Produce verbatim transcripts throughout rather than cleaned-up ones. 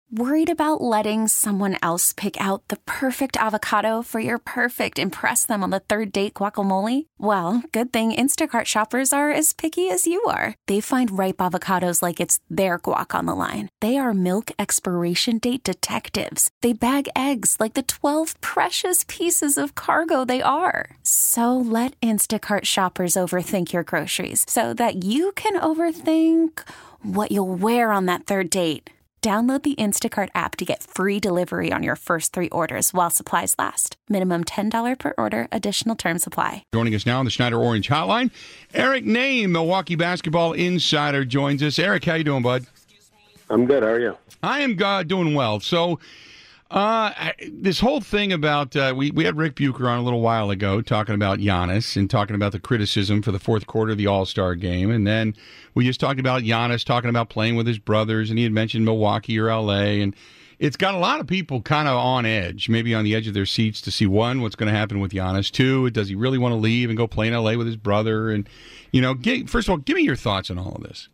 Worried about letting someone else pick out the perfect avocado for your perfect impress them on the third date guacamole? Well, good thing Instacart shoppers are as picky as you are. They find ripe avocados like it's their guac on the line. They are milk expiration date detectives. They bag eggs like the twelve precious pieces of cargo they are. So let Instacart shoppers overthink your groceries so that you can overthink what you'll wear on that third date. Download the Instacart app to get free delivery on your first three orders while supplies last. Minimum ten dollars per order. Additional terms apply. Joining us now on the Schneider Orange Hotline, Eric Name, Milwaukee basketball insider, joins us. Eric, how you doing, bud? I'm good. How are you? I am uh, doing well. So uh, this whole thing about, uh, we, we had Rick Bucher on a little while ago talking about Giannis and talking about the criticism for the fourth quarter of the All-Star game. And then we just talked about Giannis talking about playing with his brothers, and he had mentioned Milwaukee or L A. And it's got a lot of people kind of on edge, maybe on the edge of their seats to see, one, what's going to happen with Giannis. Two, does he really want to leave and go play in L A with his brother? And, you know, get, first of all, give me your thoughts on all of this.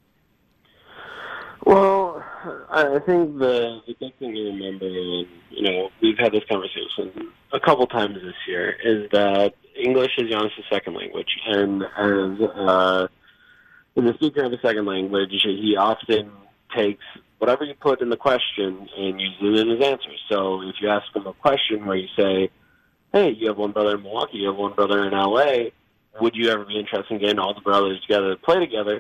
Well, I think the, the big thing to remember, and, you know, we've had this conversation a couple times this year, is that English is Giannis' second language. And as uh, the speaker of a second language, he often takes whatever you put in the question and uses it in his answer. So if you ask him a question where you say, hey, you have one brother in Milwaukee, you have one brother in L A, would you ever be interested in getting all the brothers together to play together?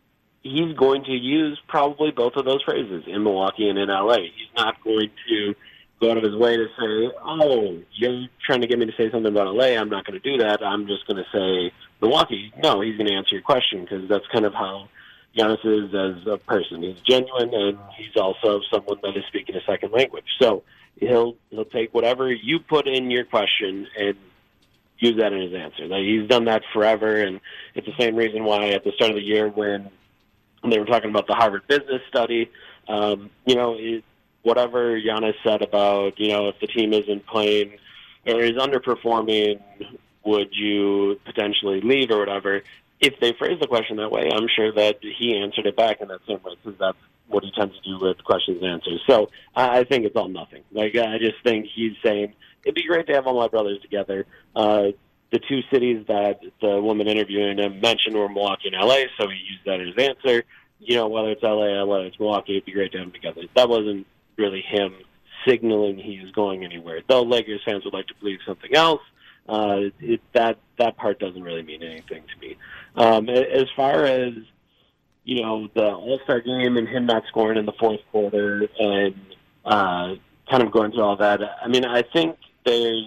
He's going to use probably both of those phrases in Milwaukee and in L A. He's not going to go out of his way to say, oh, you're trying to get me to say something about L A. I'm not going to do that. I'm just going to say Milwaukee. No, he's going to answer your question because that's kind of how Giannis is as a person. He's genuine, and he's also someone that is speaking a second language. So he'll he'll take whatever you put in your question and use that in his answer. Like, he's done that forever, and it's the same reason why at the start of the year when they were talking about the Harvard Business Study, um, you know, it, whatever Giannis said about, you know, if the team isn't playing or is underperforming, would you potentially leave or whatever? If they phrased the question that way, I'm sure that he answered it back in that same way because that's what he tends to do with questions and answers. So I, I think it's all nothing. Like, I just think he's saying, it'd be great to have all my brothers together. Uh, the two cities that the woman interviewing him mentioned were Milwaukee and L A, so he used that as his answer. You know, whether it's L A or whether it's Milwaukee, it'd be great to have them together. That wasn't really him signaling he was going anywhere. Though Lakers fans would like to believe something else, uh, it, that that part doesn't really mean anything to me. Um, as far as, you know, the All-Star game and him not scoring in the fourth quarter and uh, kind of going through all that, I mean, I think there's,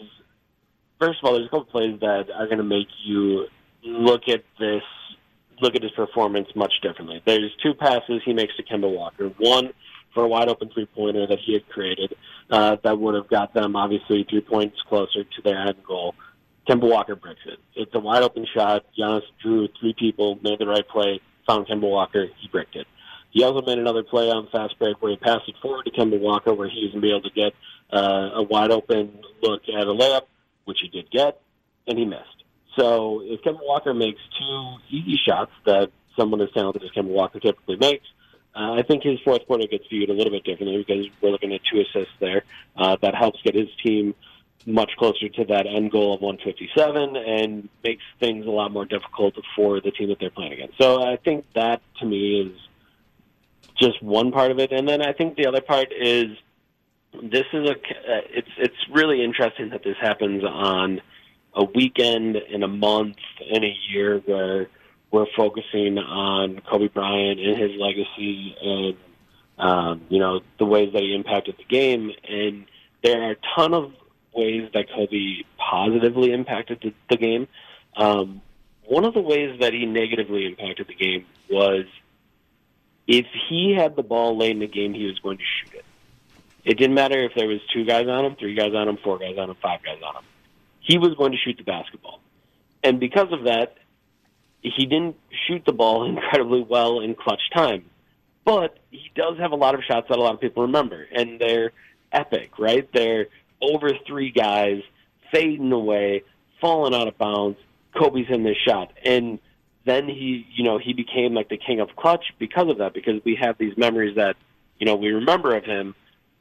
first of all, there's a couple plays that are going to make you look at this, look at his performance much differently. There's two passes he makes to Kemba Walker. One for a wide-open three-pointer that he had created uh, that would have got them, obviously, three points closer to their end goal. Kemba Walker bricks it. It's a wide-open shot. Giannis drew three people, made the right play, found Kemba Walker. He bricked it. He also made another play on fast break where he passed it forward to Kemba Walker where he was going to be able to get uh, a wide-open look at a layup, which he did get, and he missed. So if Kemba Walker makes two easy shots that someone as talented as Kemba Walker typically makes, uh, I think his fourth quarter gets viewed a little bit differently because we're looking at two assists there. Uh, that helps get his team much closer to that end goal of one fifty-seven and makes things a lot more difficult for the team that they're playing against. So I think that, to me, is just one part of it. And then I think the other part is this is a uh, it's it's really interesting that this happens on a weekend in a month in a year where we're focusing on Kobe Bryant and his legacy and um, you know the ways that he impacted the game. And there are a ton of ways that Kobe positively impacted the, the game. Um, one of the ways that he negatively impacted the game was if he had the ball late in the game, he was going to shoot it. It didn't matter if there was two guys on him, three guys on him, four guys on him, five guys on him. He was going to shoot the basketball. And because of that, he didn't shoot the ball incredibly well in clutch time. But he does have a lot of shots that a lot of people remember, and they're epic, right? They're over three guys, fading away, falling out of bounds. Kobe's in this shot. And then he, you know, he became like the king of clutch because of that, because we have these memories that, you know, we remember of him.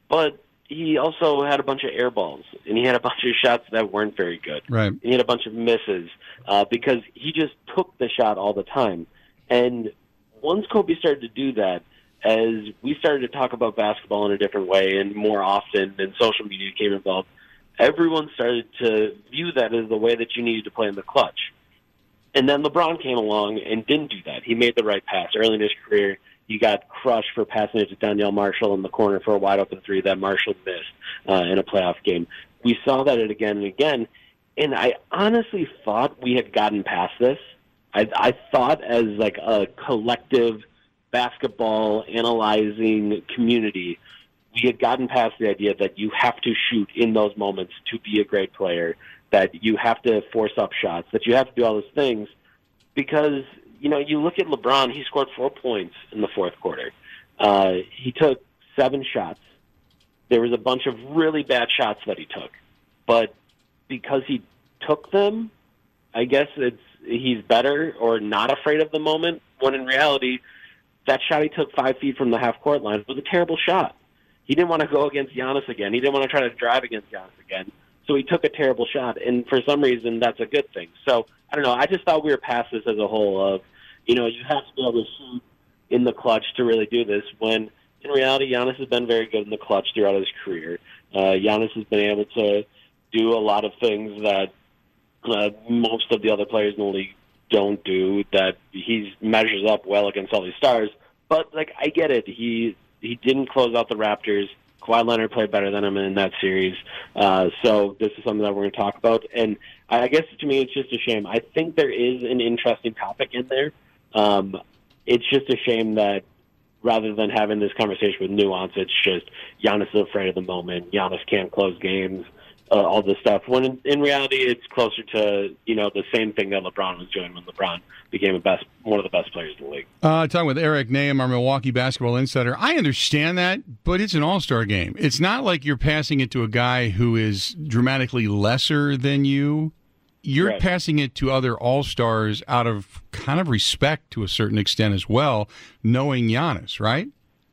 but he also had a bunch of air balls, and he had a bunch of shots that weren't very good. Right. And he had a bunch of misses uh, because he just took the shot all the time. And once Kobe started to do that, as we started to talk about basketball in a different way and more often, and social media came involved, everyone started to view that as the way that you needed to play in the clutch. And then LeBron came along and didn't do that. He made the right pass early in his career. He got crushed for passing it to Danielle Marshall in the corner for a wide-open three that Marshall missed uh, in a playoff game. We saw that again and again, and I honestly thought we had gotten past this. I, I thought as like a collective basketball analyzing community, we had gotten past the idea that you have to shoot in those moments to be a great player, that you have to force up shots, that you have to do all those things because – you know, you look at LeBron, he scored four points in the fourth quarter. Uh, he took seven shots. There was a bunch of really bad shots that he took. But because he took them, I guess it's he's better or not afraid of the moment, when in reality, that shot he took five feet from the half-court line was a terrible shot. He didn't want to go against Giannis again. He didn't want to try to drive against Giannis again. So he took a terrible shot, and for some reason, that's a good thing. So, I don't know, I just thought we were past this as a whole of, you know, you have to be able to shoot in the clutch to really do this, when in reality, Giannis has been very good in the clutch throughout his career. Uh, Giannis has been able to do a lot of things that uh, most of the other players in the league don't do, that he measures up well against all these stars. But, like, I get it. He he didn't close out the Raptors. Kawhi Leonard played better than him in that series. Uh, so this is something that we're going to talk about. And I guess, to me, it's just a shame. I think there is an interesting topic in there. Um, it's just a shame that rather than having this conversation with nuance, it's just Giannis is afraid of the moment. Giannis can't close games, uh, all this stuff. When in, in reality, it's closer to, you know, the same thing that LeBron was doing when LeBron became a best, one of the best players in the league. Uh, talking with Eric Nahum, our Milwaukee basketball insider. I understand that, but it's an all-star game. It's not like you're passing it to a guy who is dramatically lesser than you. You're right. passing it to other all-stars out of kind of respect to a certain extent as well, knowing Giannis, right?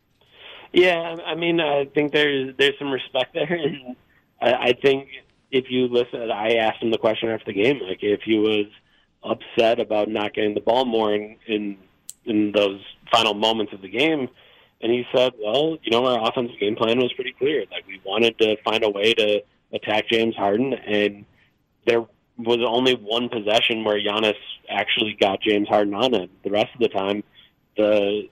Yeah, I mean, I think there's there's some respect there. And I, I think if you listen, I asked him the question after the game, like if he was upset about not getting the ball more in, in, in those final moments of the game, and he said, well, you know, our offensive game plan was pretty clear. Like, we wanted to find a way to attack James Harden, and there was only one possession where Giannis actually got James Harden on him. The rest of the time, the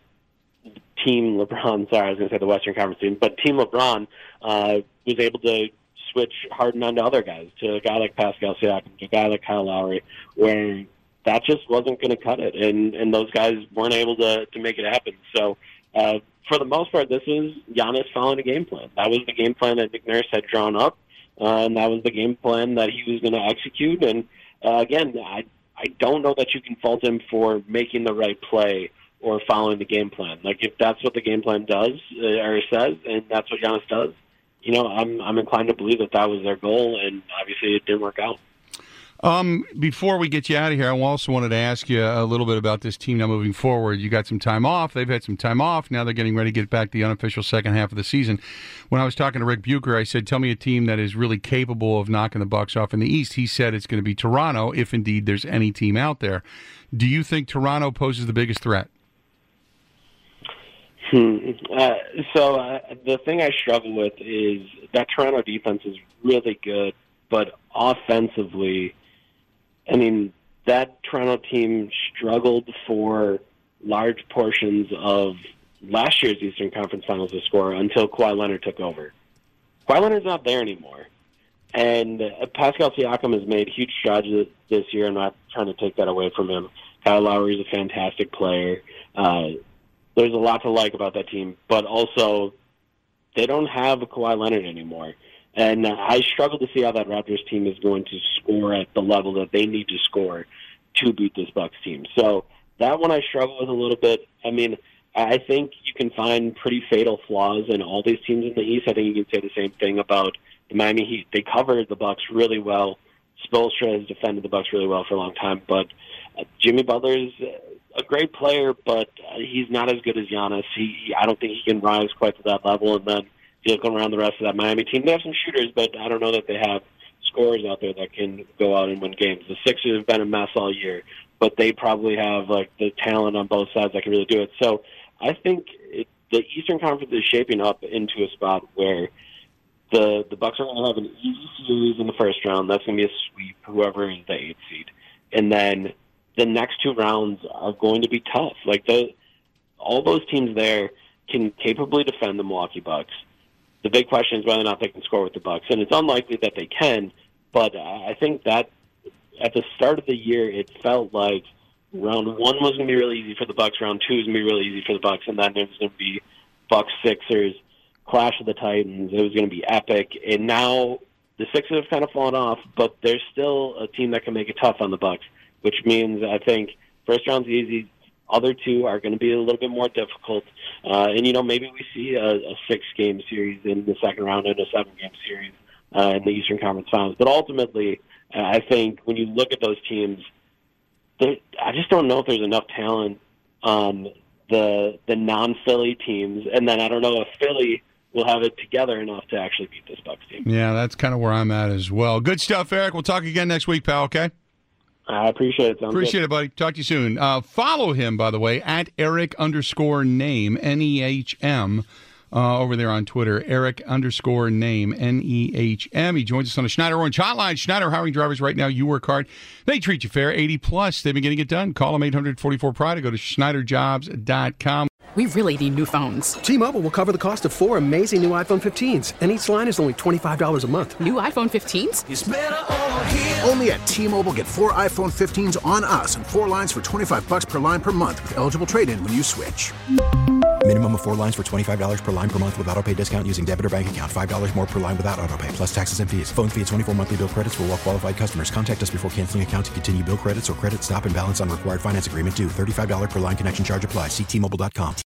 team LeBron, sorry, I was going to say the Western Conference team, but team LeBron uh, was able to switch Harden onto other guys, to a guy like Pascal Siakam, to a guy like Kyle Lowry, where that just wasn't going to cut it, and, and those guys weren't able to, to make it happen. So uh, for the most part, this was Giannis following a game plan. That was the game plan that Nick Nurse had drawn up. Uh, and that was the game plan that he was going to execute. And, uh, again, I I don't know that you can fault him for making the right play or following the game plan. Like, if that's what the game plan does uh, or says, and that's what Giannis does, you know, I'm I'm inclined to believe that that was their goal, and obviously it didn't work out. Um, before we get you out of here, I also wanted to ask you a little bit about this team now moving forward. You got some time off. They've had some time off. Now they're getting ready to get back to the unofficial second half of the season. When I was talking to Rick Bucher, I said, tell me a team that is really capable of knocking the Bucks off in the East. He said it's going to be Toronto, if indeed there's any team out there. Do you think Toronto poses the biggest threat? Hmm. Uh, so uh, the thing I struggle with is that Toronto defense is really good, but offensively, I mean, that Toronto team struggled for large portions of last year's Eastern Conference Finals to score until Kawhi Leonard took over. Kawhi Leonard's not there anymore. And uh, Pascal Siakam has made huge strides this year. I'm not trying to take that away from him. Kyle Lowry is a fantastic player. Uh, there's a lot to like about that team, but also they don't have Kawhi Leonard anymore. And I struggle to see how that Raptors team is going to score at the level that they need to score to beat this Bucks team. So that one I struggle with a little bit. I mean, I think you can find pretty fatal flaws in all these teams in the East. I think you can say the same thing about the Miami Heat. They covered the Bucks really well. Spoelstra has defended the Bucks really well for a long time. But uh, Jimmy Butler's a great player, but uh, he's not as good as Giannis. He, I don't think he can rise quite to that level. And then you look around the rest of that Miami team, they have some shooters, but I don't know that they have scorers out there that can go out and win games. The Sixers have been a mess all year, but they probably have like the talent on both sides that can really do it. So I think it, the Eastern Conference is shaping up into a spot where the the Bucks are going to have an easy series in the first round. That's going to be a sweep, whoever is the eighth seed, and then the next two rounds are going to be tough. Like the all those teams there can capably defend the Milwaukee Bucks. The big question is whether or not they can score with the Bucks, and it's unlikely that they can. But I think that at the start of the year, it felt like round one was going to be really easy for the Bucks, round two was going to be really easy for the Bucks, and then it was going to be Bucks Sixers, Clash of the Titans. It was going to be epic, and now the Sixers have kind of fallen off, but there's still a team that can make it tough on the Bucks, which means I think first round's easy. Other two are going to be a little bit more difficult. Uh, and, you know, maybe we see a, a six-game series in the second round and a seven-game series uh, in the Eastern Conference Finals. But ultimately, uh, I think when you look at those teams, I just don't know if there's enough talent on the the non-Philly teams. And then I don't know if Philly will have it together enough to actually beat this Bucks team. Yeah, that's kind of where I'm at as well. Good stuff, Eric. We'll talk again next week, pal, okay? I appreciate it. Sounds appreciate good. it, buddy. Talk to you soon. Uh, follow him, by the way, at Eric underscore name, N E H M, uh, over there on Twitter. Eric underscore name, N E H M. He joins us on the Schneider Orange Hotline. Schneider hiring drivers right now. You work hard. They treat you fair. eighty plus. They've been getting it done. Call them eight hundred forty-four pride or go to schneider jobs dot com. We really need new phones. T-Mobile will cover the cost of four amazing new iPhone fifteens, and each line is only twenty-five dollars a month. New iPhone fifteens? It's better over here. Only at T-Mobile, get four iPhone fifteens on us and four lines for twenty-five bucks per line per month with eligible trade-in when you switch. Minimum of four lines for twenty-five dollars per line per month with autopay discount using debit or bank account. five dollars more per line without autopay, plus taxes and fees. Phone fee at twenty-four monthly bill credits for well-qualified customers. Contact us before canceling account to continue bill credits or credit stop and balance on required finance agreement due. thirty-five dollars per line connection charge applies. See T Mobile dot com.